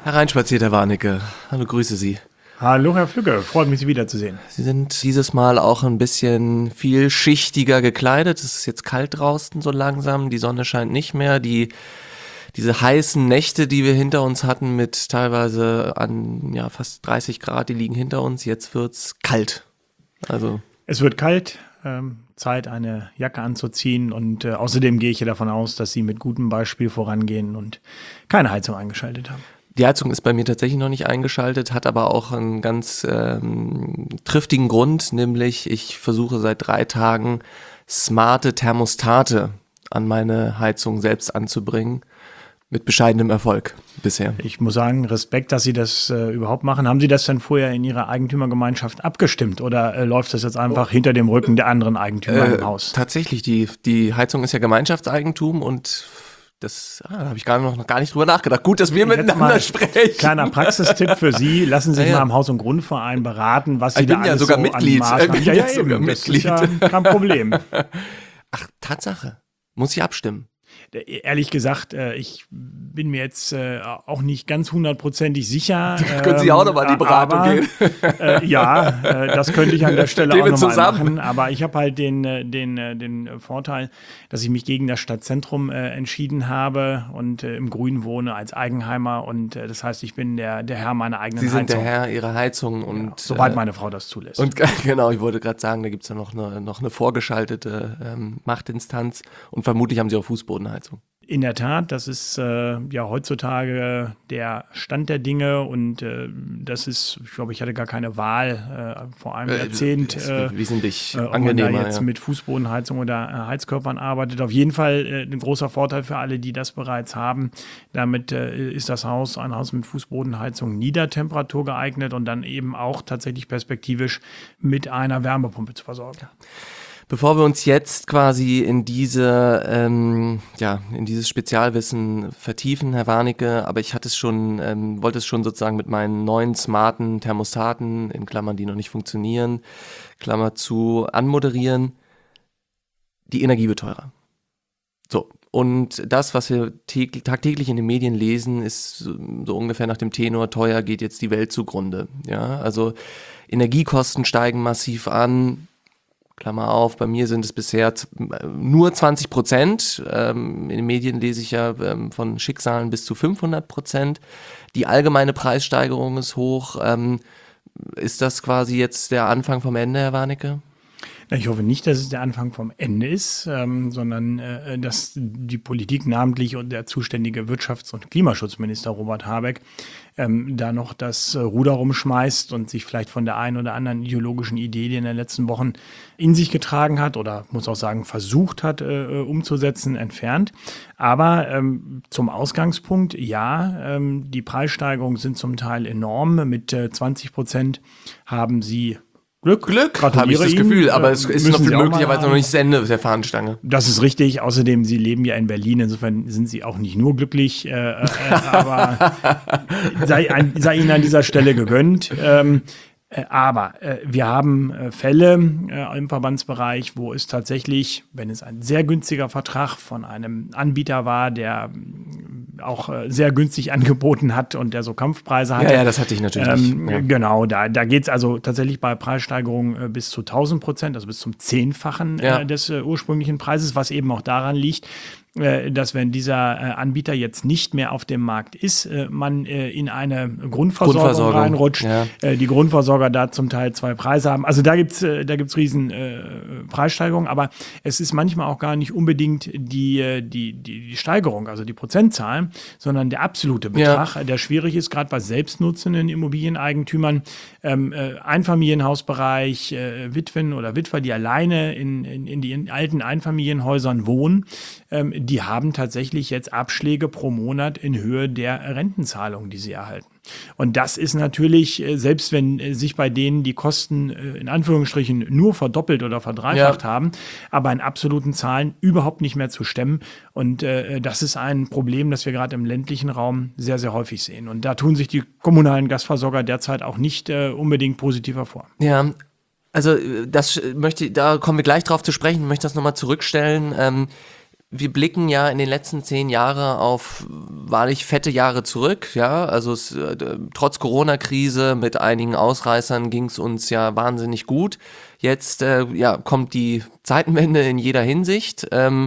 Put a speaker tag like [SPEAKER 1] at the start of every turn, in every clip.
[SPEAKER 1] Hereinspaziert, Herr Warnecke. Hallo, grüße Sie.
[SPEAKER 2] Hallo, Herr Flügge. Freut mich, Sie wiederzusehen.
[SPEAKER 1] Sie sind dieses Mal auch ein bisschen vielschichtiger gekleidet. Es ist jetzt kalt draußen so langsam. Die Sonne scheint nicht mehr. Diese heißen Nächte, die wir hinter uns hatten mit teilweise an fast 30 Grad, die liegen hinter uns. Jetzt wird's kalt. Also
[SPEAKER 2] es wird kalt. Zeit, eine Jacke anzuziehen. Und außerdem gehe ich davon aus, dass Sie mit gutem Beispiel vorangehen und keine Heizung eingeschaltet haben.
[SPEAKER 1] Die Heizung ist bei mir tatsächlich noch nicht eingeschaltet, hat aber auch einen ganz triftigen Grund, nämlich ich versuche seit 3 Tagen smarte Thermostate an meine Heizung selbst anzubringen, mit bescheidenem Erfolg bisher.
[SPEAKER 2] Ich muss sagen, Respekt, dass Sie das überhaupt machen. Haben Sie das denn vorher in Ihrer Eigentümergemeinschaft abgestimmt oder läuft das jetzt einfach hinter dem Rücken der anderen Eigentümer im Haus?
[SPEAKER 1] Tatsächlich, die Heizung ist ja Gemeinschaftseigentum und da habe ich noch gar nicht drüber nachgedacht. Gut, dass wir miteinander sprechen.
[SPEAKER 2] Kleiner Praxistipp für Sie. Lassen Sie sich mal im Haus- und Grundverein beraten, was Sie da alles
[SPEAKER 1] sogar
[SPEAKER 2] so
[SPEAKER 1] Mitglied.
[SPEAKER 2] an Maßnahmen... Ja, eben. Das ist ja kein Problem.
[SPEAKER 1] Ach, Tatsache. Muss ich abstimmen?
[SPEAKER 2] Ehrlich gesagt, ich bin mir jetzt auch nicht ganz 100%ig sicher.
[SPEAKER 1] Können Sie auch nochmal in die Beratung gehen?
[SPEAKER 2] Das könnte ich an der Stelle
[SPEAKER 1] Gehen
[SPEAKER 2] auch
[SPEAKER 1] wir
[SPEAKER 2] nochmal
[SPEAKER 1] zusammen.
[SPEAKER 2] machen. Aber ich habe halt den Vorteil, dass ich mich gegen das Stadtzentrum entschieden habe und im Grün wohne als Eigenheimer. Und das heißt, ich bin der Herr meiner eigenen Heizung.
[SPEAKER 1] Sie sind der Herr Ihrer Heizung. Und
[SPEAKER 2] soweit meine Frau das zulässt.
[SPEAKER 1] Und genau, ich wollte gerade sagen, da gibt es ja noch eine vorgeschaltete Machtinstanz. Und vermutlich haben Sie auch Fußbodenheizung.
[SPEAKER 2] In der Tat, das ist heutzutage der Stand der Dinge und das ist, ich glaube, ich hatte gar keine Wahl vor einem Jahrzehnt,
[SPEAKER 1] wesentlich
[SPEAKER 2] ob man
[SPEAKER 1] angenehmer,
[SPEAKER 2] da jetzt mit Fußbodenheizung oder Heizkörpern arbeitet. Auf jeden Fall ein großer Vorteil für alle, die das bereits haben. Damit ist ein Haus mit Fußbodenheizung niedertemperatur geeignet und dann eben auch tatsächlich perspektivisch mit einer Wärmepumpe zu versorgen.
[SPEAKER 1] Ja. Bevor wir uns jetzt quasi in dieses Spezialwissen vertiefen, Herr Warnecke, aber ich wollte es schon sozusagen mit meinen neuen smarten Thermostaten, in Klammern, die noch nicht funktionieren, Klammer zu, anmoderieren. Die Energie wird teurer. So, und das, was wir tagtäglich in den Medien lesen, ist so ungefähr nach dem Tenor, teuer geht jetzt die Welt zugrunde. Ja, also Energiekosten steigen massiv an. Klammer auf, bei mir sind es bisher nur 20%. In den Medien lese ich ja von Schicksalen bis zu 500%. Die allgemeine Preissteigerung ist hoch. Ist das quasi jetzt der Anfang vom Ende, Herr Warnecke?
[SPEAKER 2] Ich hoffe nicht, dass es der Anfang vom Ende ist, sondern dass die Politik, namentlich und der zuständige Wirtschafts- und Klimaschutzminister Robert Habeck, da noch das Ruder rumschmeißt und sich vielleicht von der einen oder anderen ideologischen Idee, die in den letzten Wochen in sich getragen hat oder muss auch sagen versucht hat umzusetzen, entfernt. Aber zum Ausgangspunkt, die Preissteigerungen sind zum Teil enorm. Mit 20% haben Sie Glück,
[SPEAKER 1] habe ich das Gefühl, aber es ist noch möglicherweise noch nicht das Ende der Fahnenstange.
[SPEAKER 2] Das ist richtig. Außerdem, Sie leben ja in Berlin, insofern sind Sie auch nicht nur glücklich, aber sei Ihnen an dieser Stelle gegönnt. Aber wir haben Fälle im Verbandsbereich, wo es tatsächlich, wenn es ein sehr günstiger Vertrag von einem Anbieter war, der auch sehr günstig angeboten hat und der so Kampfpreise hatte.
[SPEAKER 1] Ja, das hatte ich natürlich nicht. Ja.
[SPEAKER 2] Genau, da geht es also tatsächlich bei Preissteigerungen bis zu 1000%, also bis zum 10-fachen des ursprünglichen Preises, was eben auch daran liegt, dass wenn dieser Anbieter jetzt nicht mehr auf dem Markt ist, man in eine Grundversorgung reinrutscht. Ja. Die Grundversorger da zum Teil 2 Preise haben. Also da gibt's riesen Preissteigerungen, aber es ist manchmal auch gar nicht unbedingt die Steigerung, also die Prozentzahl, sondern der absolute Betrag, der schwierig ist, gerade bei selbstnutzenden Immobilieneigentümern, Einfamilienhausbereich, Witwen oder Witwer, die alleine in den alten Einfamilienhäusern wohnen, die haben tatsächlich jetzt Abschläge pro Monat in Höhe der Rentenzahlungen, die sie erhalten. Und das ist natürlich, selbst wenn sich bei denen die Kosten in Anführungsstrichen nur verdoppelt oder verdreifacht haben, aber in absoluten Zahlen überhaupt nicht mehr zu stemmen. Und das ist ein Problem, das wir gerade im ländlichen Raum sehr, sehr häufig sehen. Und da tun sich die kommunalen Gasversorger derzeit auch nicht unbedingt positiv hervor.
[SPEAKER 1] Ja, also da kommen wir gleich drauf zu sprechen, ich möchte das nochmal zurückstellen. wir blicken ja in den letzten 10 Jahre auf wahrlich fette Jahre zurück, ja, also trotz Corona-Krise mit einigen Ausreißern ging es uns ja wahnsinnig gut. Jetzt kommt die Zeitenwende in jeder Hinsicht.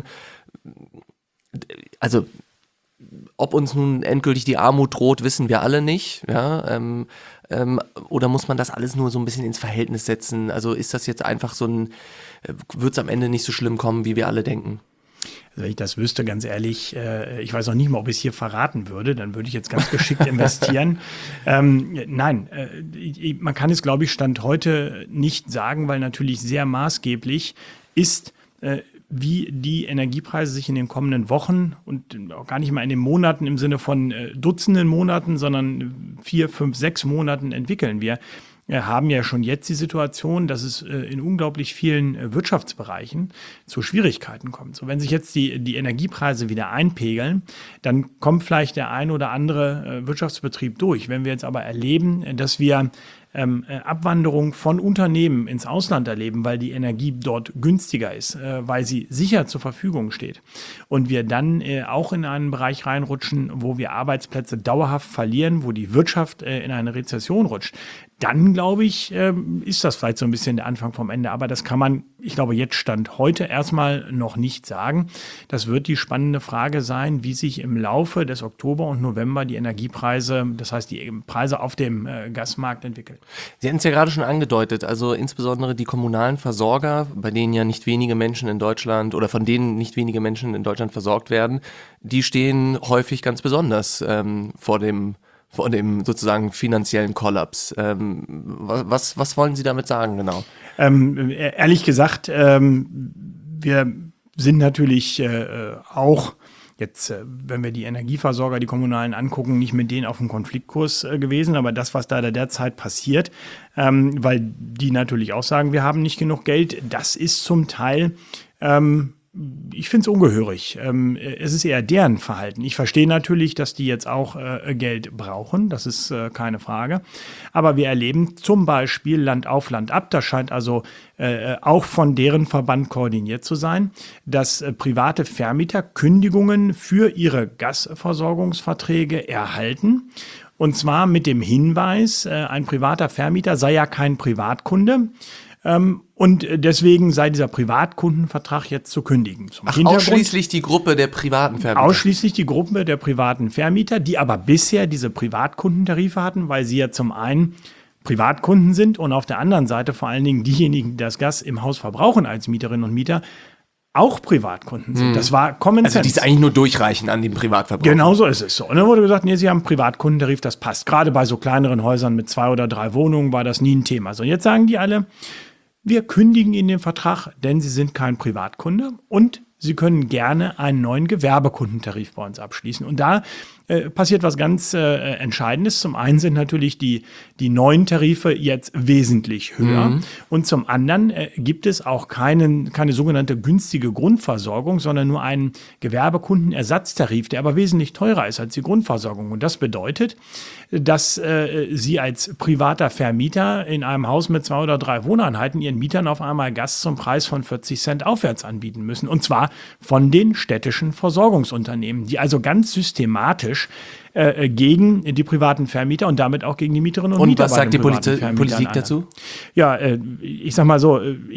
[SPEAKER 1] Also ob uns nun endgültig die Armut droht, wissen wir alle nicht, ja, oder muss man das alles nur so ein bisschen ins Verhältnis setzen? Also ist das jetzt einfach wird es am Ende nicht so schlimm kommen, wie wir alle denken?
[SPEAKER 2] Also wenn ich das wüsste, ganz ehrlich, ich weiß auch nicht mal, ob ich es hier verraten würde, dann würde ich jetzt ganz geschickt investieren. Nein, man kann es, glaube ich, Stand heute nicht sagen, weil natürlich sehr maßgeblich ist, wie die Energiepreise sich in den kommenden Wochen und auch gar nicht mal in den Monaten im Sinne von Dutzenden Monaten, sondern 4, 5, 6 Monaten entwickeln. Wir haben ja schon jetzt die Situation, dass es in unglaublich vielen Wirtschaftsbereichen zu Schwierigkeiten kommt. So, wenn sich jetzt die Energiepreise wieder einpegeln, dann kommt vielleicht der ein oder andere Wirtschaftsbetrieb durch. Wenn wir jetzt aber erleben, dass wir Abwanderung von Unternehmen ins Ausland erleben, weil die Energie dort günstiger ist, weil sie sicher zur Verfügung steht und wir dann auch in einen Bereich reinrutschen, wo wir Arbeitsplätze dauerhaft verlieren, wo die Wirtschaft in eine Rezession rutscht, dann, glaube ich, ist das vielleicht so ein bisschen der Anfang vom Ende. Aber das kann man, ich glaube, jetzt Stand heute erstmal noch nicht sagen. Das wird die spannende Frage sein, wie sich im Laufe des Oktober und November die Energiepreise, das heißt die Preise auf dem Gasmarkt entwickeln.
[SPEAKER 1] Sie hatten es ja gerade schon angedeutet, also insbesondere die kommunalen Versorger, bei denen ja nicht wenige Menschen in Deutschland oder von denen nicht wenige Menschen in Deutschland versorgt werden, die stehen häufig ganz besonders vor dem sozusagen finanziellen Kollaps. Was wollen Sie damit sagen genau?
[SPEAKER 2] Ehrlich gesagt, wir sind natürlich auch jetzt, wenn wir die Energieversorger, die kommunalen angucken, nicht mit denen auf dem Konfliktkurs gewesen, aber das, was da derzeit passiert, weil die natürlich auch sagen, wir haben nicht genug Geld, das ist zum Teil ich finde es ungehörig. Es ist eher deren Verhalten. Ich verstehe natürlich, dass die jetzt auch Geld brauchen, das ist keine Frage. Aber wir erleben zum Beispiel Land auf, Land ab, das scheint also auch von deren Verband koordiniert zu sein, dass private Vermieter Kündigungen für ihre Gasversorgungsverträge erhalten. Und zwar mit dem Hinweis, ein privater Vermieter sei ja kein Privatkunde. Und deswegen sei dieser Privatkundenvertrag jetzt zu kündigen.
[SPEAKER 1] Ausschließlich die Gruppe der privaten Vermieter?
[SPEAKER 2] Ausschließlich die Gruppe der privaten Vermieter, die aber bisher diese Privatkundentarife hatten, weil sie ja zum einen Privatkunden sind und auf der anderen Seite vor allen Dingen diejenigen, die das Gas im Haus verbrauchen als Mieterinnen und Mieter, auch Privatkunden sind. Das war Common Sense.
[SPEAKER 1] Also die es eigentlich nur durchreichen an den Privatverbraucher.
[SPEAKER 2] Genau so ist es so. Und dann wurde gesagt, nee, Sie haben einen Privatkundentarif, das passt. Gerade bei so kleineren Häusern mit 2 oder 3 Wohnungen war das nie ein Thema. So, jetzt sagen die alle, wir kündigen Ihnen den Vertrag, denn Sie sind kein Privatkunde und Sie können gerne einen neuen Gewerbekundentarif bei uns abschließen. Und da passiert was ganz Entscheidendes. Zum einen sind natürlich die neuen Tarife jetzt wesentlich höher. Und zum anderen gibt es auch keine sogenannte günstige Grundversorgung, sondern nur einen Gewerbekundenersatztarif, der aber wesentlich teurer ist als die Grundversorgung. Und das bedeutet, dass Sie als privater Vermieter in einem Haus mit 2 oder 3 Wohneinheiten Ihren Mietern auf einmal Gas zum Preis von 40 Cent aufwärts anbieten müssen. Und zwar von den städtischen Versorgungsunternehmen, die also ganz systematisch gegen die privaten Vermieter und damit auch gegen die Mieterinnen und Mieter.
[SPEAKER 1] Und was sagt die Politik dazu?
[SPEAKER 2] Ja, ich sag mal so,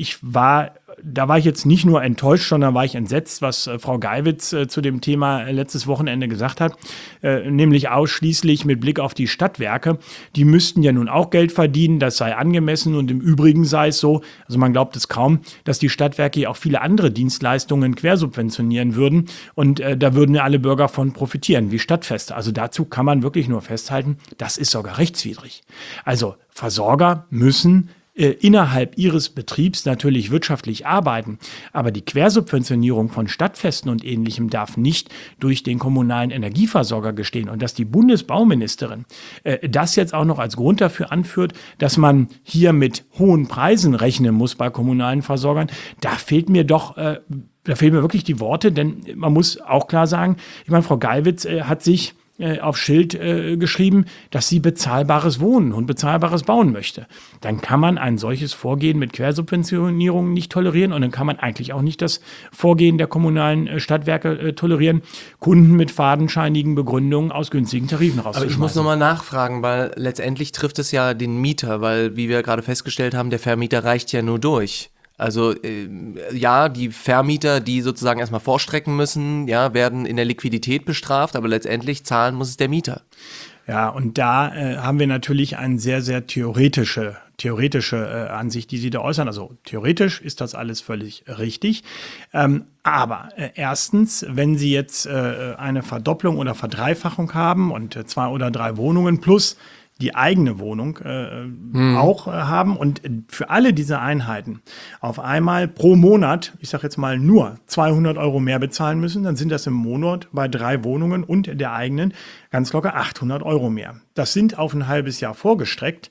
[SPEAKER 2] da war ich jetzt nicht nur enttäuscht, sondern war ich entsetzt, was Frau Geiwitz zu dem Thema letztes Wochenende gesagt hat, nämlich ausschließlich mit Blick auf die Stadtwerke. Die müssten ja nun auch Geld verdienen, das sei angemessen und im Übrigen sei es so, also man glaubt es kaum, dass die Stadtwerke ja auch viele andere Dienstleistungen quersubventionieren würden und da würden ja alle Bürger von profitieren, wie Stadtfeste. Also dazu kann man wirklich nur festhalten, das ist sogar rechtswidrig. Also Versorger müssen innerhalb ihres Betriebs natürlich wirtschaftlich arbeiten. Aber die Quersubventionierung von Stadtfesten und Ähnlichem darf nicht durch den kommunalen Energieversorger geschehen. Und dass die Bundesbauministerin das jetzt auch noch als Grund dafür anführt, dass man hier mit hohen Preisen rechnen muss bei kommunalen Versorgern, da fehlen mir wirklich die Worte, denn man muss auch klar sagen, ich meine, Frau Geiwitz hat sich auf Schild geschrieben, dass sie bezahlbares Wohnen und bezahlbares Bauen möchte. Dann kann man ein solches Vorgehen mit Quersubventionierung nicht tolerieren und dann kann man eigentlich auch nicht das Vorgehen der kommunalen Stadtwerke tolerieren, Kunden mit fadenscheinigen Begründungen aus günstigen Tarifen rauszuschmeißen.
[SPEAKER 1] Aber ich muss nochmal nachfragen, weil letztendlich trifft es ja den Mieter, weil, wie wir gerade festgestellt haben, der Vermieter reicht ja nur durch. Also ja, die Vermieter, die sozusagen erstmal vorstrecken müssen, ja, werden in der Liquidität bestraft, aber letztendlich zahlen muss es der Mieter.
[SPEAKER 2] Ja, und da haben wir natürlich eine sehr, sehr theoretische Ansicht, die Sie da äußern. Also theoretisch ist das alles völlig richtig. Aber erstens, wenn Sie jetzt eine Verdopplung oder Verdreifachung haben und 2 oder 3 Wohnungen plus die eigene Wohnung auch haben und für alle diese Einheiten auf einmal pro Monat, ich sage jetzt mal nur 200 Euro mehr bezahlen müssen, dann sind das im Monat bei 3 Wohnungen und der eigenen ganz locker 800 Euro mehr. Das sind auf ein halbes Jahr vorgestreckt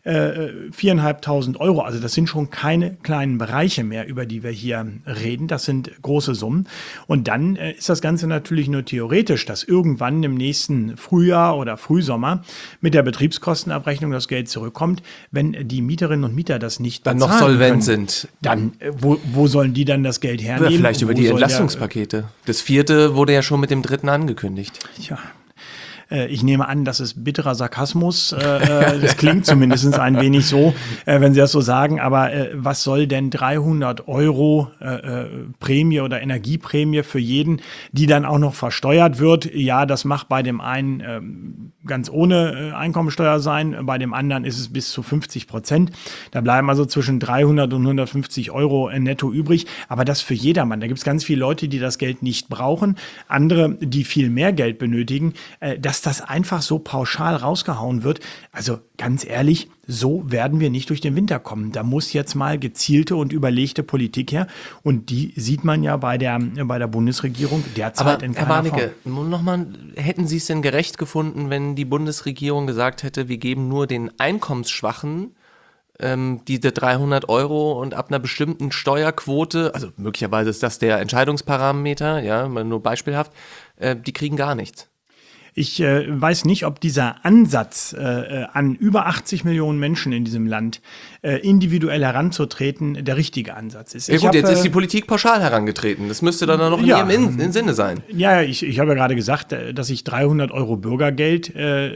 [SPEAKER 2] 4.500 Euro. Also das sind schon keine kleinen Bereiche mehr, über die wir hier reden. Das sind große Summen. Und dann ist das Ganze natürlich nur theoretisch, dass irgendwann im nächsten Frühjahr oder Frühsommer mit der Betriebskostenabrechnung das Geld zurückkommt, wenn die Mieterinnen und Mieter das nicht bezahlen
[SPEAKER 1] dann noch solvent
[SPEAKER 2] können,
[SPEAKER 1] sind.
[SPEAKER 2] Dann, wo sollen die dann das Geld hernehmen?
[SPEAKER 1] Oder vielleicht über die Entlastungspakete. Das 4. wurde ja schon mit dem 3. angekündigt.
[SPEAKER 2] Tja. Ich nehme an, das ist bitterer Sarkasmus. Das klingt zumindest ein wenig so, wenn Sie das so sagen. Aber was soll denn 300 Euro Prämie oder Energieprämie für jeden, die dann auch noch versteuert wird? Ja, das macht bei dem einen ganz ohne Einkommensteuer sein. Bei dem anderen ist es bis zu 50%. Da bleiben also zwischen 300 und 150 Euro netto übrig. Aber das für jedermann. Da gibt es ganz viele Leute, die das Geld nicht brauchen. Andere, die viel mehr Geld benötigen. Dass das einfach so pauschal rausgehauen wird. Also ganz ehrlich, so werden wir nicht durch den Winter kommen. Da muss jetzt mal gezielte und überlegte Politik her. Und die sieht man ja bei der Bundesregierung derzeit in keiner Form.
[SPEAKER 1] Herr Warnecke, nochmal, hätten Sie es denn gerecht gefunden, wenn die Bundesregierung gesagt hätte, wir geben nur den Einkommensschwachen diese 300 Euro und ab einer bestimmten Steuerquote, also möglicherweise ist das der Entscheidungsparameter, ja, mal nur beispielhaft, die kriegen gar nichts.
[SPEAKER 2] Ich weiß nicht, ob dieser Ansatz an über 80 Millionen Menschen in diesem Land individuell heranzutreten der richtige Ansatz ist.
[SPEAKER 1] Ja gut, jetzt ist die Politik pauschal herangetreten. Das müsste dann noch in ihrem Sinne sein.
[SPEAKER 2] Ja, ich habe ja gerade gesagt, dass ich 300 Euro Bürgergeld,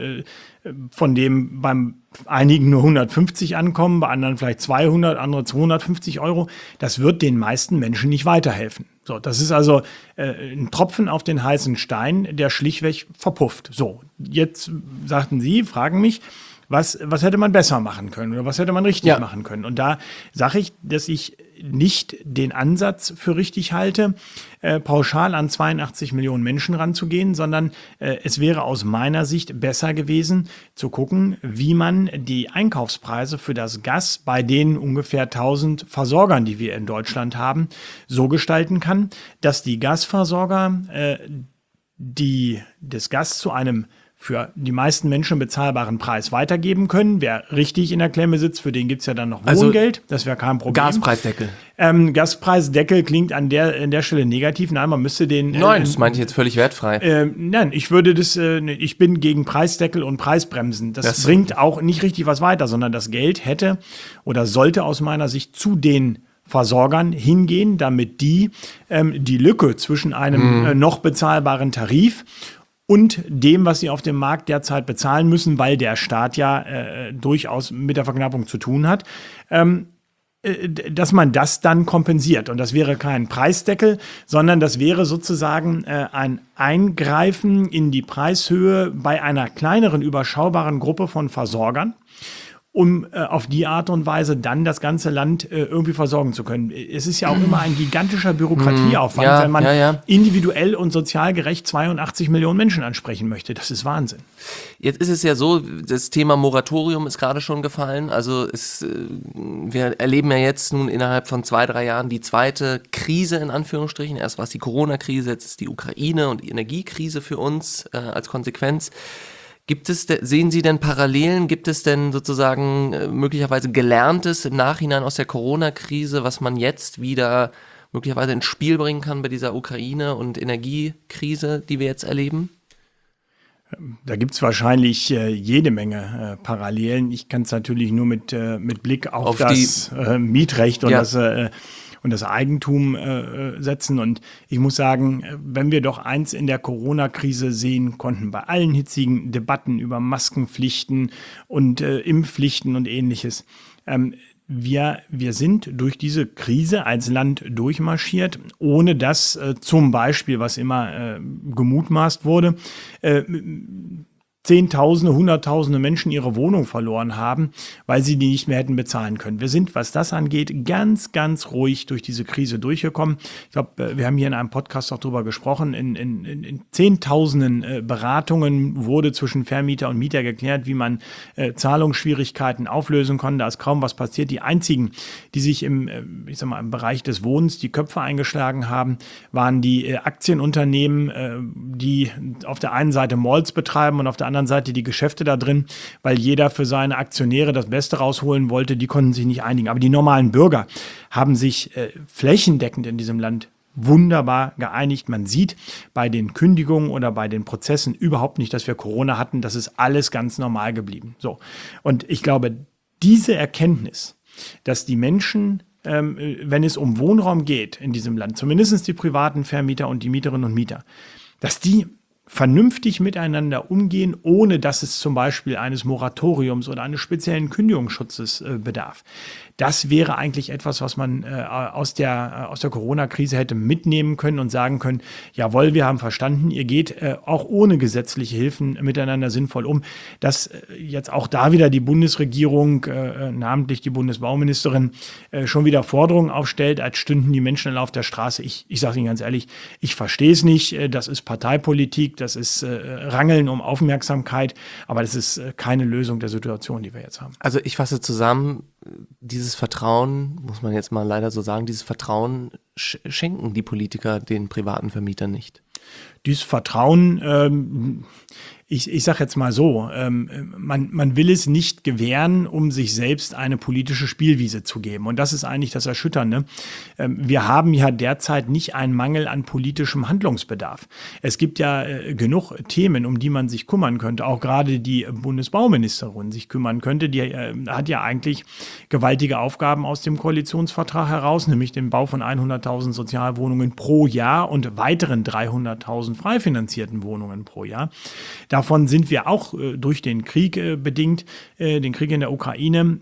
[SPEAKER 2] von dem beim einigen nur 150 ankommen, bei anderen vielleicht 200, andere 250 Euro, das wird den meisten Menschen nicht weiterhelfen. So, das ist also ein Tropfen auf den heißen Stein, der schlichtweg verpufft. So, jetzt fragen mich, was hätte man besser machen können oder was hätte man richtig machen können? Und da sage ich, dass ich nicht den Ansatz für richtig halte, pauschal an 82 Millionen Menschen ranzugehen, sondern es wäre aus meiner Sicht besser gewesen, zu gucken, wie man die Einkaufspreise für das Gas bei den ungefähr 1000 Versorgern, die wir in Deutschland haben, so gestalten kann, dass die Gasversorger das Gas zu einem für die meisten Menschen bezahlbaren Preis weitergeben können. Wer richtig in der Klemme sitzt, für den gibt's ja dann noch Wohngeld. Das wäre kein Problem.
[SPEAKER 1] Gaspreisdeckel.
[SPEAKER 2] Gaspreisdeckel klingt an der Stelle negativ. Nein, man müsste den...
[SPEAKER 1] Nein, das meinte ich jetzt völlig wertfrei.
[SPEAKER 2] Nein, ich bin gegen Preisdeckel und Preisbremsen. Das bringt auch nicht richtig was weiter, sondern das Geld hätte oder sollte aus meiner Sicht zu den Versorgern hingehen, damit die Lücke zwischen einem noch bezahlbaren Tarif und dem, was sie auf dem Markt derzeit bezahlen müssen, weil der Staat ja durchaus mit der Verknappung zu tun hat, dass man das dann kompensiert. Und das wäre kein Preisdeckel, sondern das wäre sozusagen ein Eingreifen in die Preishöhe bei einer kleineren, überschaubaren Gruppe von Versorgern, um auf die Art und Weise dann das ganze Land irgendwie versorgen zu können. Es ist ja auch immer ein gigantischer Bürokratieaufwand, wenn man individuell und sozial gerecht 82 Millionen Menschen ansprechen möchte. Das ist Wahnsinn.
[SPEAKER 1] Jetzt ist es ja so, das Thema Moratorium ist gerade schon gefallen. Also wir erleben ja jetzt nun innerhalb von 2-3 Jahren die zweite Krise in Anführungsstrichen. Erst war es die Corona-Krise, jetzt ist die Ukraine- und die Energiekrise für uns als Konsequenz. Sehen Sie denn Parallelen? Gibt es denn sozusagen möglicherweise Gelerntes im Nachhinein aus der Corona-Krise, was man jetzt wieder möglicherweise ins Spiel bringen kann bei dieser Ukraine- und Energiekrise, die wir jetzt erleben?
[SPEAKER 2] Da gibt es wahrscheinlich jede Menge Parallelen. Ich kann es natürlich nur mit Blick auf das Mietrecht und das Eigentum setzen. Und ich muss sagen, wenn wir doch eins in der Corona-Krise sehen konnten, bei allen hitzigen Debatten über Maskenpflichten und Impfpflichten und Ähnliches, wir sind durch diese Krise als Land durchmarschiert, ohne dass zum Beispiel, was immer gemutmaßt wurde, Zehntausende, Hunderttausende Menschen ihre Wohnung verloren haben, weil sie die nicht mehr hätten bezahlen können. Wir sind, was das angeht, ganz, ganz ruhig durch diese Krise durchgekommen. Ich glaube, wir haben hier in einem Podcast auch darüber gesprochen. In Zehntausenden Beratungen wurde zwischen Vermieter und Mieter geklärt, wie man Zahlungsschwierigkeiten auflösen konnte. Da ist kaum was passiert. Die einzigen, die sich im Bereich des Wohnens die Köpfe eingeschlagen haben, waren die Aktienunternehmen, die auf der einen Seite Malls betreiben und auf der anderen Seite die Geschäfte da drin, weil jeder für seine Aktionäre das Beste rausholen wollte, die konnten sich nicht einigen. Aber die normalen Bürger haben sich flächendeckend in diesem Land wunderbar geeinigt. Man sieht bei den Kündigungen oder bei den Prozessen überhaupt nicht, dass wir Corona hatten. Das ist alles ganz normal geblieben. So. Und ich glaube, diese Erkenntnis, dass die Menschen, wenn es um Wohnraum geht in diesem Land, zumindest die privaten Vermieter und die Mieterinnen und Mieter, dass die vernünftig miteinander umgehen, ohne dass es zum Beispiel eines Moratoriums oder eines speziellen Kündigungsschutzes bedarf. Das wäre eigentlich etwas, was man aus der Corona-Krise hätte mitnehmen können und sagen können, jawohl, wir haben verstanden, ihr geht auch ohne gesetzliche Hilfen miteinander sinnvoll um. Dass jetzt auch da wieder die Bundesregierung, namentlich die Bundesbauministerin, schon wieder Forderungen aufstellt, als stünden die Menschen auf der Straße. Ich sage Ihnen ganz ehrlich, ich verstehe es nicht. Das ist Parteipolitik, das ist Rangeln um Aufmerksamkeit, aber das ist keine Lösung der Situation, die wir jetzt haben.
[SPEAKER 1] Also ich fasse zusammen, dieses Vertrauen, muss man jetzt mal leider so sagen, dieses Vertrauen schenken die Politiker den privaten Vermietern nicht.
[SPEAKER 2] Dieses Vertrauen, ich sage jetzt mal so, man will es nicht gewähren, um sich selbst eine politische Spielwiese zu geben. Und das ist eigentlich das Erschütternde. Wir haben ja derzeit nicht einen Mangel an politischem Handlungsbedarf. Es gibt ja genug Themen, um die man sich kümmern könnte. Auch gerade die Bundesbauministerin sich kümmern könnte. Die hat ja eigentlich gewaltige Aufgaben aus dem Koalitionsvertrag heraus, nämlich den Bau von 100.000 Sozialwohnungen pro Jahr und weiteren 300.000 frei finanzierten Wohnungen pro Jahr. Davon sind wir auch durch den Krieg bedingt, den Krieg in der Ukraine,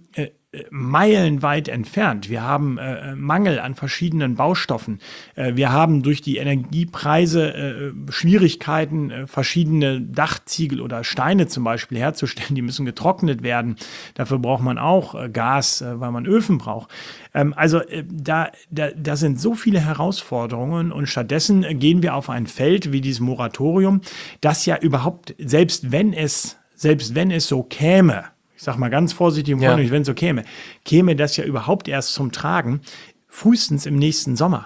[SPEAKER 2] meilenweit entfernt. Wir haben Mangel an verschiedenen Baustoffen. Wir haben durch die Energiepreise Schwierigkeiten, verschiedene Dachziegel oder Steine zum Beispiel herzustellen. Die müssen getrocknet werden. Dafür braucht man auch Gas, weil man Öfen braucht. Also da sind so viele Herausforderungen und stattdessen gehen wir auf ein Feld wie dieses Moratorium, das ja überhaupt, selbst wenn es so käme, ich sage mal ganz vorsichtig, wenn es so käme das ja überhaupt erst zum Tragen, frühestens im nächsten Sommer.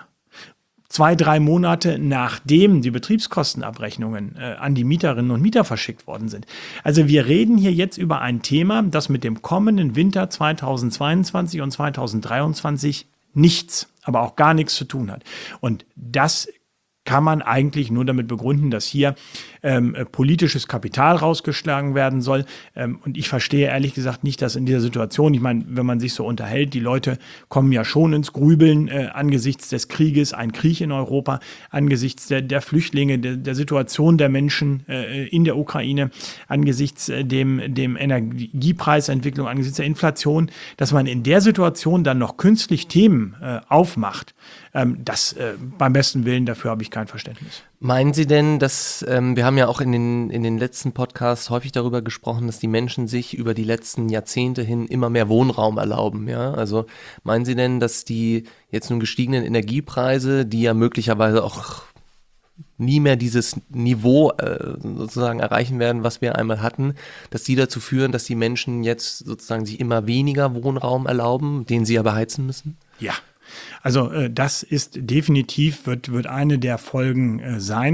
[SPEAKER 2] 2-3 Monate nachdem die Betriebskostenabrechnungen an die Mieterinnen und Mieter verschickt worden sind. Also wir reden hier jetzt über ein Thema, das mit dem kommenden Winter 2022 und 2023 nichts, aber auch gar nichts zu tun hat. Und das kann man eigentlich nur damit begründen, dass hier politisches Kapital rausgeschlagen werden soll. Und ich verstehe ehrlich gesagt nicht, dass in dieser Situation, ich meine, wenn man sich so unterhält, die Leute kommen ja schon ins Grübeln angesichts des Krieges, ein Krieg in Europa, angesichts der Flüchtlinge, der Situation der Menschen in der Ukraine, angesichts dem Energiepreisentwicklung, angesichts der Inflation, dass man in der Situation dann noch künstlich Themen aufmacht. Das beim besten Willen, dafür habe ich kein Verständnis.
[SPEAKER 1] Meinen Sie denn, dass, wir haben ja auch in den letzten Podcasts häufig darüber gesprochen, dass die Menschen sich über die letzten Jahrzehnte hin immer mehr Wohnraum erlauben, ja? Also meinen Sie denn, dass die jetzt nun gestiegenen Energiepreise, die ja möglicherweise auch nie mehr dieses Niveau sozusagen erreichen werden, was wir einmal hatten, dass die dazu führen, dass die Menschen jetzt sozusagen sich immer weniger Wohnraum erlauben, den sie aber heizen müssen?
[SPEAKER 2] Ja. Also das ist definitiv, wird eine der Folgen sein.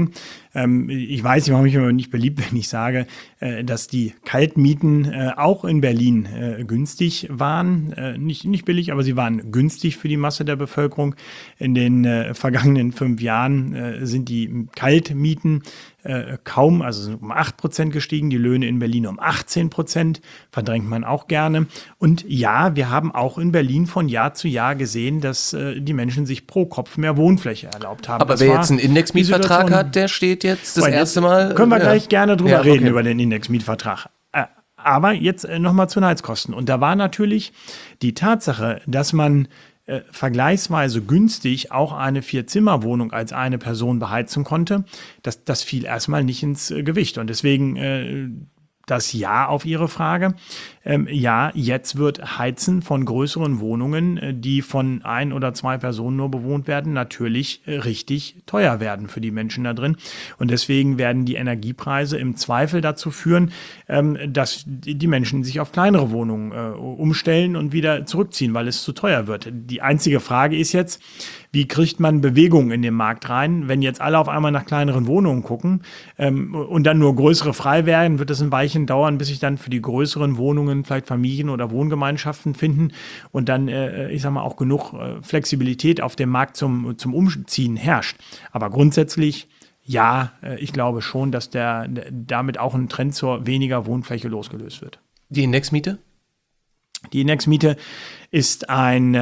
[SPEAKER 2] Ich weiß, ich mache mich immer nicht beliebt, wenn ich sage, dass die Kaltmieten auch in Berlin günstig waren. Nicht billig, aber sie waren günstig für die Masse der Bevölkerung. In den vergangenen 5 Jahren sind die Kaltmieten kaum, also sind um 8% gestiegen, die Löhne in Berlin um 18%, verdrängt man auch gerne. Und ja, wir haben auch in Berlin von Jahr zu Jahr gesehen, dass die Menschen sich pro Kopf mehr Wohnfläche erlaubt haben.
[SPEAKER 1] Aber wer jetzt einen Indexmietvertrag hat, der steht jetzt das erste Mal.
[SPEAKER 2] Können wir gleich gerne drüber reden, über den Indexmietvertrag. Aber jetzt nochmal zu den Heizkosten. Und da war natürlich die Tatsache, dass man vergleichsweise günstig auch eine 4-Zimmer-Wohnung als eine Person beheizen konnte, das fiel erstmal nicht ins Gewicht. Und deswegen das Ja auf Ihre Frage. Ja, jetzt wird Heizen von größeren Wohnungen, die von 1 oder 2 Personen nur bewohnt werden, natürlich richtig teuer werden für die Menschen da drin. Und deswegen werden die Energiepreise im Zweifel dazu führen, dass die Menschen sich auf kleinere Wohnungen umstellen und wieder zurückziehen, weil es zu teuer wird. Die einzige Frage ist jetzt, wie kriegt man Bewegung in den Markt rein? Wenn jetzt alle auf einmal nach kleineren Wohnungen gucken und dann nur größere frei werden, wird es ein Weilchen dauern, bis sich dann für die größeren Wohnungen vielleicht Familien oder Wohngemeinschaften finden und dann, ich sag mal, auch genug Flexibilität auf dem Markt zum Umziehen herrscht. Aber grundsätzlich, ja, ich glaube schon, dass damit auch ein Trend zur weniger Wohnfläche losgelöst wird.
[SPEAKER 1] Die Indexmiete?
[SPEAKER 2] Die Indexmiete ist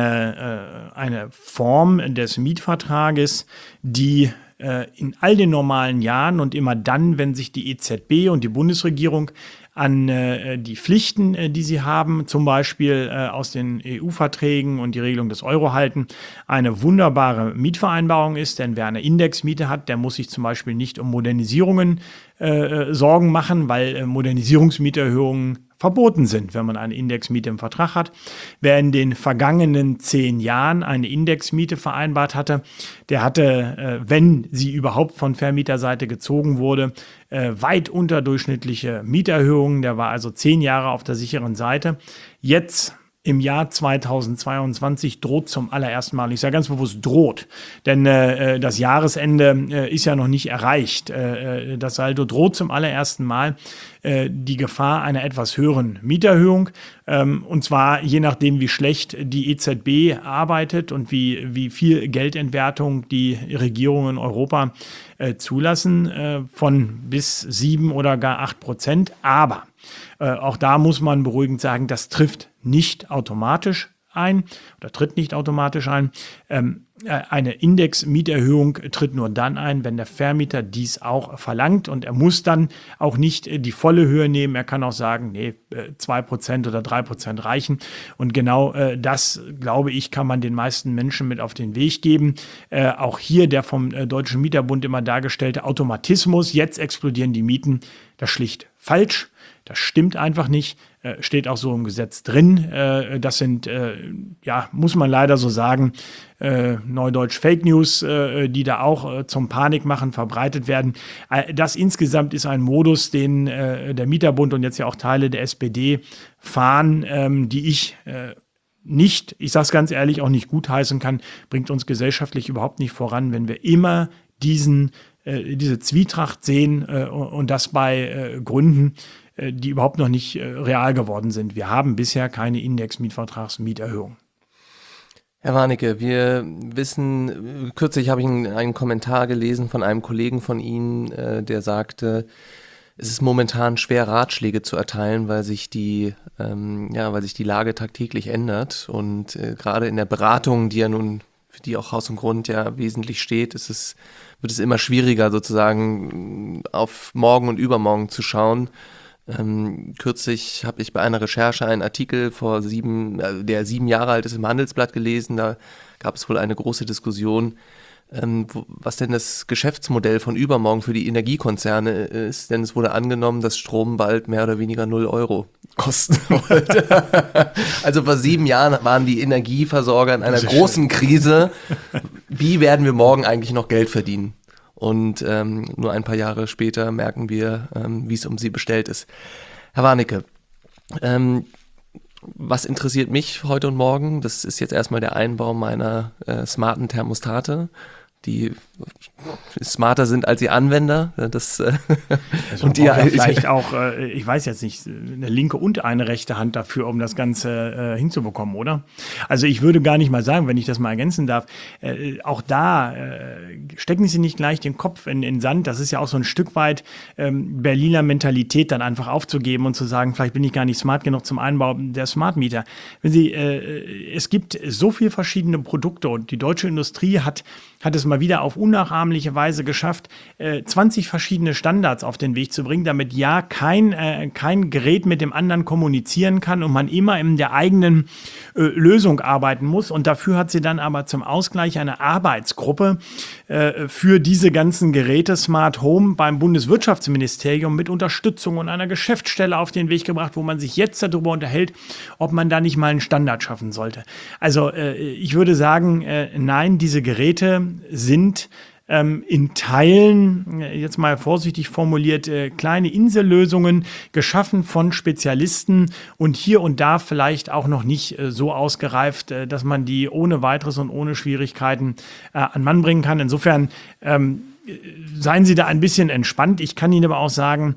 [SPEAKER 2] eine Form des Mietvertrages, die in all den normalen Jahren und immer dann, wenn sich die EZB und die Bundesregierung an die Pflichten, die sie haben, zum Beispiel aus den EU-Verträgen und die Regelung des Euro halten, eine wunderbare Mietvereinbarung ist. Denn wer eine Indexmiete hat, der muss sich zum Beispiel nicht um Modernisierungen Sorgen machen, weil Modernisierungsmieterhöhungen verboten sind, wenn man eine Indexmiete im Vertrag hat. Wer in den vergangenen 10 Jahren eine Indexmiete vereinbart hatte, der hatte, wenn sie überhaupt von Vermieterseite gezogen wurde, weit unterdurchschnittliche Mieterhöhungen. Der war also 10 Jahre auf der sicheren Seite. Jetzt im Jahr 2022 droht zum allerersten Mal, ich sage ganz bewusst droht, denn das Jahresende ist ja noch nicht erreicht. Das Saldo droht zum allerersten Mal die Gefahr einer etwas höheren Mieterhöhung. Und zwar je nachdem, wie schlecht die EZB arbeitet und wie viel Geldentwertung die Regierungen in Europa zulassen, von bis 7 oder gar 8%. Aber auch da muss man beruhigend sagen, das trifft nicht automatisch ein oder tritt nicht automatisch ein. Eine Indexmieterhöhung tritt nur dann ein, wenn der Vermieter dies auch verlangt, und er muss dann auch nicht die volle Höhe nehmen. Er kann auch sagen, nee, 2% oder 3% reichen. Und genau das, glaube ich, kann man den meisten Menschen mit auf den Weg geben. Auch hier der vom Deutschen Mieterbund immer dargestellte Automatismus, jetzt explodieren die Mieten, das ist schlicht falsch. Das stimmt einfach nicht, steht auch so im Gesetz drin. Das sind, muss man leider so sagen, Neudeutsch Fake News, die da auch zum Panikmachen verbreitet werden. Das insgesamt ist ein Modus, den der Mieterbund und jetzt ja auch Teile der SPD fahren, die ich nicht, ich sage es ganz ehrlich, auch nicht gutheißen kann, bringt uns gesellschaftlich überhaupt nicht voran, wenn wir immer diese Zwietracht sehen und das bei Gründen, die überhaupt noch nicht real geworden sind. Wir haben bisher keine Indexmietvertragsmieterhöhung.
[SPEAKER 1] Herr Warnecke, wir wissen, kürzlich habe ich einen Kommentar gelesen von einem Kollegen von Ihnen, der sagte, es ist momentan schwer, Ratschläge zu erteilen, weil sich die Lage tagtäglich ändert. Und gerade in der Beratung, die ja nun, für die auch Haus und Grund ja wesentlich steht, wird es immer schwieriger, sozusagen auf morgen und übermorgen zu schauen. Kürzlich habe ich bei einer Recherche einen Artikel der 7 Jahre alt ist, im Handelsblatt gelesen. Da gab es wohl eine große Diskussion, was denn das Geschäftsmodell von übermorgen für die Energiekonzerne ist. Denn es wurde angenommen, dass Strom bald mehr oder weniger 0 Euro kosten wollte. Also vor 7 Jahren waren die Energieversorger in einer großen Krise. Wie werden wir morgen eigentlich noch Geld verdienen? Und nur ein paar Jahre später merken wir, wie es um sie bestellt ist. Herr Warnecke, was interessiert mich heute und morgen? Das ist jetzt erstmal der Einbau meiner smarten Thermostate. die smarter sind als die Anwender.
[SPEAKER 2] Also und die vielleicht auch, ich weiß jetzt nicht, eine linke und eine rechte Hand dafür, um das Ganze hinzubekommen, oder? Also ich würde gar nicht mal sagen, wenn ich das mal ergänzen darf, auch da stecken Sie nicht gleich den Kopf in den Sand. Das ist ja auch so ein Stück weit Berliner Mentalität, dann einfach aufzugeben und zu sagen, vielleicht bin ich gar nicht smart genug zum Einbau der Smart Meter. Wenn Sie, es gibt so viele verschiedene Produkte und die deutsche Industrie hat es mal wieder auf unnachahmliche Weise geschafft, 20 verschiedene Standards auf den Weg zu bringen, damit ja kein Gerät mit dem anderen kommunizieren kann und man immer in der eigenen Lösung arbeiten muss. Und dafür hat sie dann aber zum Ausgleich eine Arbeitsgruppe für diese ganzen Geräte Smart Home beim Bundeswirtschaftsministerium mit Unterstützung und einer Geschäftsstelle auf den Weg gebracht, wo man sich jetzt darüber unterhält, ob man da nicht mal einen Standard schaffen sollte. Also ich würde sagen, nein, diese Geräte sind in Teilen, jetzt mal vorsichtig formuliert, kleine Insellösungen geschaffen von Spezialisten und hier und da vielleicht auch noch nicht so ausgereift, dass man die ohne weiteres und ohne Schwierigkeiten an Mann bringen kann. Insofern seien Sie da ein bisschen entspannt. Ich kann Ihnen aber auch sagen,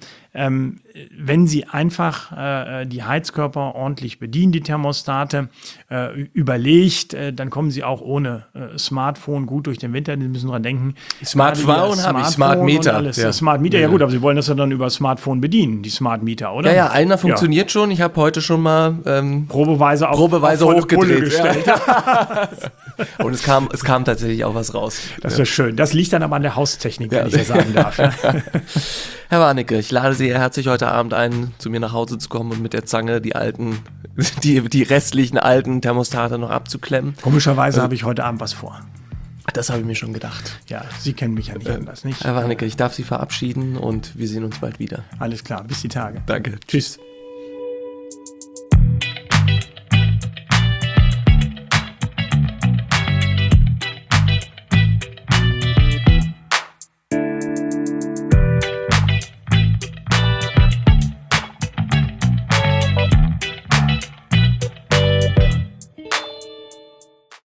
[SPEAKER 2] wenn Sie einfach die Heizkörper ordentlich bedienen, die Thermostate, überlegt, dann kommen Sie auch ohne Smartphone gut durch den Winter. Sie müssen dran denken.
[SPEAKER 1] Smartphone habe ich, Smart Meter.
[SPEAKER 2] Ja. Smart Meter, ja gut, aber Sie wollen das ja dann über Smartphone bedienen, die Smart Meter, oder?
[SPEAKER 1] Ja, einer funktioniert schon. Ich habe heute schon mal
[SPEAKER 2] probeweise
[SPEAKER 1] hochgedreht. Ja. Und es kam tatsächlich auch was raus.
[SPEAKER 2] Das ist schön. Das liegt dann aber an der Haustechnik, wenn ich das sagen darf. Ja.
[SPEAKER 1] Herr Warnecke, ich lade Sie herzlich heute Abend ein, zu mir nach Hause zu kommen und mit der Zange die restlichen alten Thermostate noch abzuklemmen.
[SPEAKER 2] Komischerweise habe ich heute Abend was vor.
[SPEAKER 1] Das habe ich mir schon gedacht.
[SPEAKER 2] Ja, Sie kennen mich ja nicht anders, nicht?
[SPEAKER 1] Herr Warnecke, ich darf Sie verabschieden und wir sehen uns bald wieder.
[SPEAKER 2] Alles klar, bis die Tage.
[SPEAKER 1] Danke.
[SPEAKER 2] Tschüss.